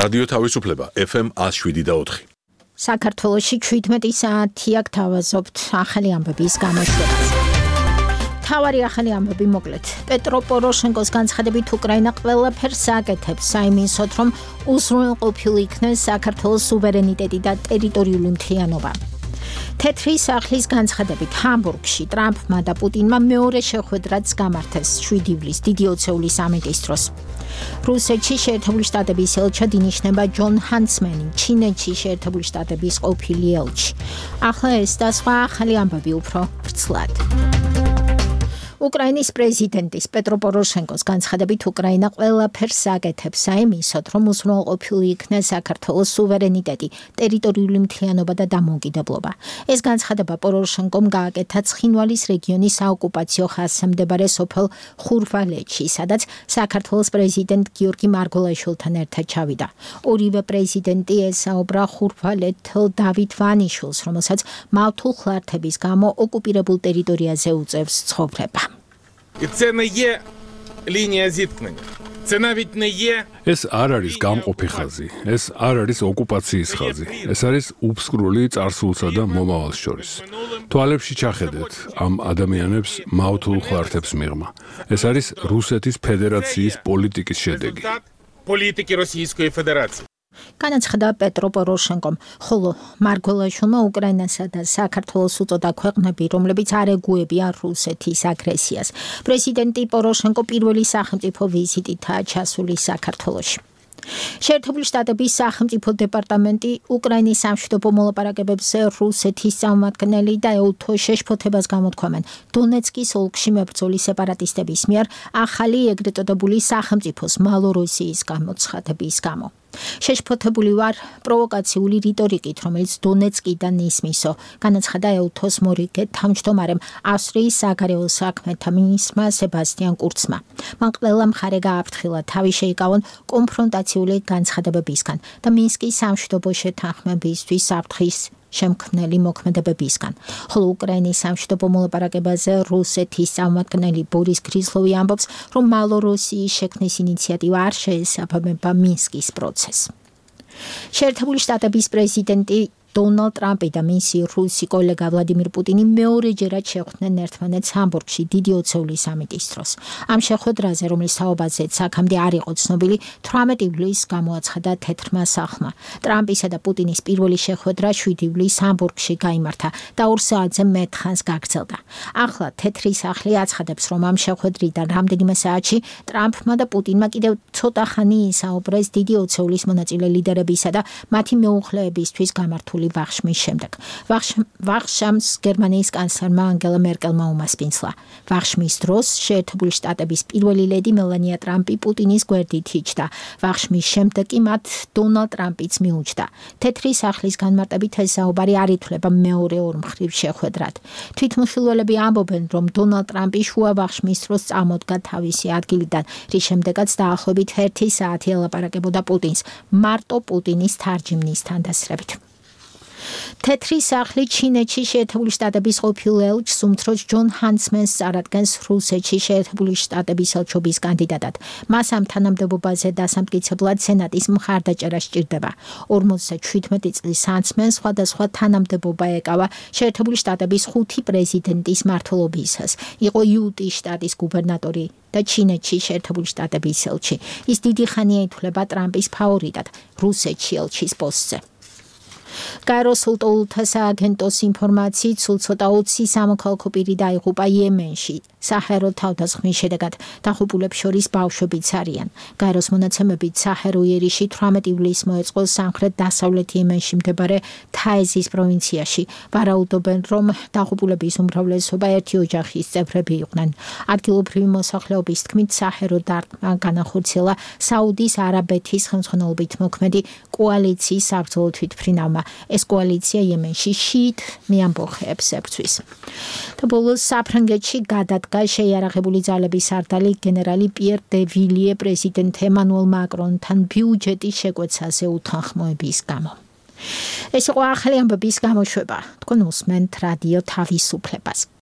რადიო თავისუფლება FM 107.4. საქართველოში 17 საათია გთავაზობთ ახალი ამბების გამოშვებას. თავარი ახალი ამბები მოკლედ. პეტრო პოროშენკოს განცხადებით უკრაინა ყველაფერს აკეთებს საიმისოდ, რომ უზრუნველყოფილი იქნეს საქართველოს სუვერენიტეტი და ტერიტორიული მთლიანობა. თეთრი სახლის განცხადებით ჰამბურგში ტრამპმა და პუტინმა მეორე შეხვედრაც გამართეს 7 ივლისს დიდი ოცეულის სამიტის დროს. რუსეთში შეერთებული შტატების ელჩად ინიშნება ჯონ ჰანსმენი, ჩინეთში შეერთებული შტატების ყოფილი ელჩი. ახლა ეს და სხვა ახალი ამბები უფრო ვრცლად. უკრაინის პრეზიდენტის პეტრო პოროშენკოს განცხადებით უკრაინა ყველაფერს აკეთებს საიმისოდ, რომ უზრუნველყოფილი იქნეს საქართველოს სუვერენიტეტი, ტერიტორიული მთლიანობა და დამოუკიდებლობა. ეს განცხადება პოროშენკომ გააკეთა ცხინვალის რეგიონის საოკუპაციო ხაზზე მდებარე სოფელ ხურვალეთში, სადაც საქართველოს პრეზიდენტ გიორგი მარგველაშვილთან ერთად ჩავიდა. ორივე პრეზიდენტი ესაუბრა ხურვალეთელ დავით ვანიშვილს, რომელსაც მავთულ ხლართების გამო ოკუპირებულ ტერიტორიაზე უწევს ცხოვრება. І це не є лінія зіткнення. Це навіть не є ეს არ არის გამყოფი ხაზი, ეს არ არის ოკუპაციის ხაზი. ეს არის უბსკრული წარსულსა და მომავალს შორის. თვალებში ჩახედეთ ამ ადამიანებს მავთულ ხლართებს მიღმა. ეს არის რუსეთის ფედერაციის პოლიტიკის შედეგი. політики Російської Федерації. განაცხადა პეტრო პოროშენკომ, ხოლო მარგველაშვილმა უკრაინასა და საქართველოს უწოდა ქვეყნები, რომლებიც არ ეგუებიან რუსეთის აგრესიას. პრეზიდენტი პოროშენკო პირველი სახელმწიფო ვიზიტითაა ჩასული საქართველოში. შეერთებული შტატების სახელმწიფო დეპარტამენტი უკრაინის სამშვიდობო მოლაპარაკებებზე რუსეთის წარმომადგენელი და ეუთო შეშფოთებას გამოთქვამენ დონეცკის ოლქში მებრძოლი სეპარატისტების მიერ ახალი ეგრეთ წოდებული სახელმწიფოს მალოროსიის გამოცხადების გამო. შეშფოთებული ვარ პროვოკაციული რიტორიკით, რომელიც დონეცკიდან ისმისო, განაცხადა ეუთოს მორიგე თავმჯდომარემ ავსტრიის საგარეო საქმეთა მინისტრმა სებასტიან კურცმა. მან ყველა მხარე გააფრთხილა თავი შეიკავონ კონფრონტაციული განცხადებებისგან და მინსკის სამშვიდობო შეთანხმებისთვის საფრთხის შემქმნელი მოქმედებებისგან. ხოლო უკრაინის სამშვიდობო მოლაპარაკებაზე რუსეთის წარმომადგენელი ბორის გრიზლოვი ამბობს, რომ მალოროსიის შექმნის ინიციატივა არ შეესაბამება მინსკის პროცესს. შეერთებული შტატების პრეზიდენტი დონალდ ტრამპი და მისი რუსი კოლეგა ვლადიმირ პუტინი მეორეჯერად შეხვდნენ ერთმანეთს ჰამბურგში დიდი ოცეულის სამიტის დროს. ამ შეხვედრაზე, რომლის თაობაზეც აქამდე არ იყო ცნობილი, 18 ივლისს გამოაცხადა თეთრმა სახლმა. ტრამპისა და პუტინის პირველი შეხვედრა 7 ივლისს ჰამბურგში გაიმართა და 2 საათზე მეტ ხანს გაგრძელდა. ახლა თეთრი სახლი აცხადებს, რომ ამ შეხვედრიდან რამდენიმე საათში ტრამპმა და პუტინმა კიდევ ცოტა ხანი ისაუბრეს დიდი ოცეულის მონაწილე ლიდერებისა და მათი მეუღლეებისთვის გამართული ვახშმის შემდეგ. ვახშამს გერმანიის კანცლერმა ანგელა მერკელმა უმასპინძლა. ვახშმის დროს შეერთებული შტატების პირველი ლედი მელანია ტრამპი პუტინის გვერდით იჯდა. ვახშმის შემდეგ კი მათ დონალდ ტრამპიც მიუჯდა. თეთრი სახლის განმარტებით ეს საუბარი არ ითვლება მეორე ორმხრივ შეხვედრად. თვითმხილველები ამბობენ, რომ დონალდ ტრამპი შუა ვახშმის დროს წამოდგა თავისი ადგილიდან, რის შემდეგაც დაახლოებით 1 საათი ელაპარაკებოდა პუტინს, მარტო პუტინის თარჯიმნისთან დასწრებით. თეთრი სახლი ჩინეთში შეერთებული შტატების ყოფილ ელჩს უმცროს ჯონ ჰანსმენს წარადგენს რუსეთში შეერთებული შტატების ელჩობის კანდიდატად. მას ამ თანამდებობაზე დასამტკიცებლად სენატის მხარდაჭერა სჭირდება. 57 წლის ჰანსმენს სხვადასხვა თანამდებობა ეკავა შეერთებული შტატების 5 პრეზიდენტის მმართველობისას. იყო იუტის შტატის გუბერნატორი და ჩინეთში შეერთებული შტატების ელჩი. ის დიდი ხანია ითვლება ტრამპის ფავორიტად რუსეთში ელჩის პოსტზე. გაეროს ულტოულთა სააგენტოს ინფორმაციით სულ ცოტა 20 სამოქალაქო პირი დაიღუპა იემენში. საჰერო თავდასხმის შედეგად დაღუპულებს შორის ბავშვებიც არიან. გაეროს მონაცემებით საჰერო იერიში 18 ივლისს მოეწყო სამხრეთ-დასავლეთ იემენში მდებარე თაეზის პროვინციაში. ვარაუდობენ, რომ დაღუპულების უმრავლესობა ერთი ოჯახის წევრები იყვნენ. ადგილობრივი მოსახლეობის თქმით, საჰერო დარტყმა განახორციელა საუდის არაბეთის ხელმძღვანელობით მოქმედი კოალიციის საბრძოლო თვითმფრინავმა. ეს კოალიცია იემენში შიიტ მეამბოხეებს ებრძვის. და ბოლოს საფრანგეთში გადადგა შეიარაღებული ძალების სარდალი გენერალი პიერ დე ვილიე პრეზიდენტ ემანუელ მაკრონთან ბიუჯეტის შეკვეცაზე უთანხმოების გამო. ეს იყო ახალი ამბების გამოშვება. თქვენ უსმენთ რადიო თავისუფლებას.